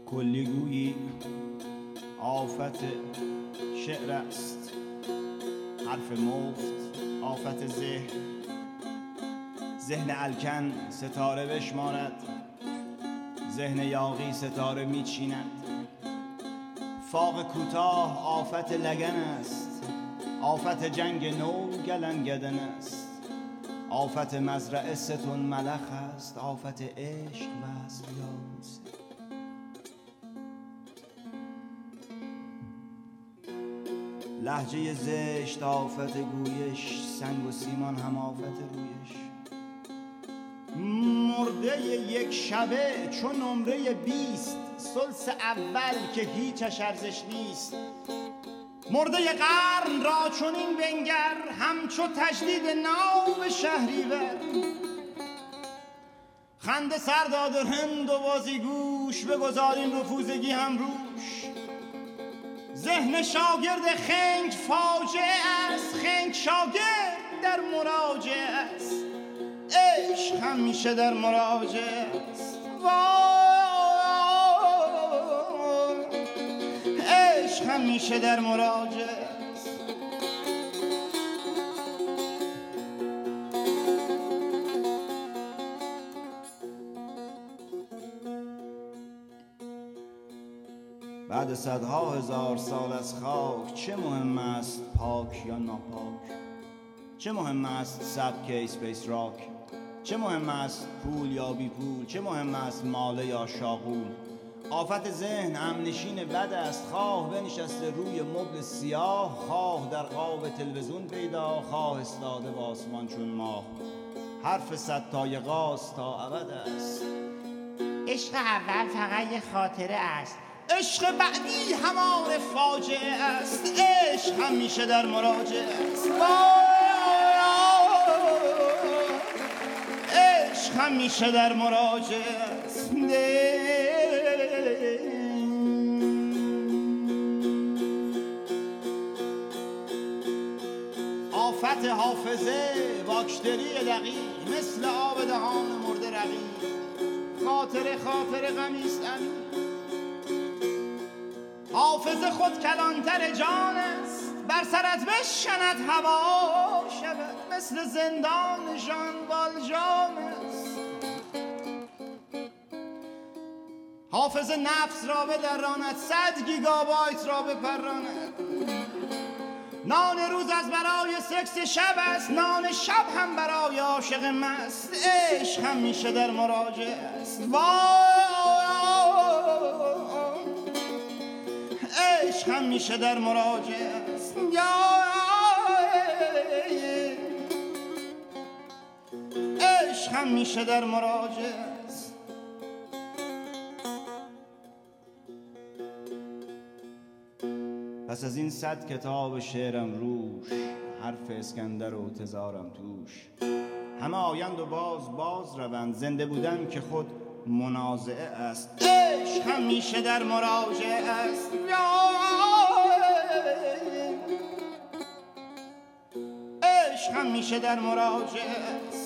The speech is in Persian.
کلیگویی آفت شعر است، حرف مفت آفت ذهن الکن ستاره بشمارد، ذهن یاغی ستاره میچیند. فاق کوتاه آفت لگن است، آفت جنگ نو گلنگدن است، آفت مزرعه ستون ملخ است، آفت عشق وصل یاس. لهجه زشت آفت گویش، سنگ و سیمان هم آفت رویش. مرده یک شبه چون نمره 20، ثلث اول که هیچش ارزش نیست. مرده قرن را چون این بنگر، همچو تجدید نو به شهریور. خنده سرداد و هند و بازیگوش، بگذارین رفوزگی هم روش. ذهن شاگرد خنگ فاجعه است، خنگ شاگرد در مراجعه است. عشق همیشه در مراجعه است، عشق همیشه در مراجعه است. بعد صدها هزار سال از خاک، چه مهم است پاک یا ناپاک؟ چه مهم است سبک اسپیس راک؟ چه مهم است پول یا بی پول؟ چه مهم است ماله یا شاغول؟ آفت ذهن همنشین بد است، خواه بنشسته روی مبل سیاه، خواه در قاب تلویزیون پیدا، خواه استاده با آسمان چون ماه. حرف ستای غاز تا ابد است. عشق اول فقط یه خاطره است، عشق بعدی همان فاجعه است. عشق همیشه در مراجعه است، عشق همیشه در مراجعه است. آفت حافظه باکتری دقیق، مثل آب دهان مرده رقیق. خاطره غمیست امین، حافظه خود کلانتر جان است. بر سرت بشکند هوا شود، مثل زندان ژان والژان است. حافظه نفس را بدراند، 100 گیگابایت را بپراند. نان روز از برای سکس شب است، نان شب هم برای عاشق مست. عشق همیشه در مراجعه است، عشق همیشه در مراجعه است. عشق همیشه در مراجعه است. پس از این 100 کتاب شعرم روش، حرف اسکندر و تزارم توش. همه آیند و باز روند، زنده بودن که خود منازعه است. عشق همیشه در مراجعه است، عشق همیشه در مراجعه است.